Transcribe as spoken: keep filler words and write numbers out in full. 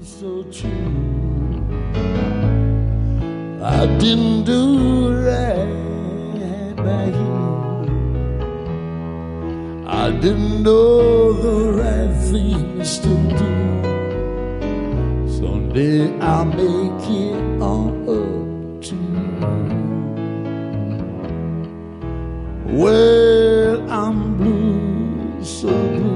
so true. I didn't do right by you. I didn't know the right things to do. Someday I'll make it all up to you. Well, I'm blue, so blue.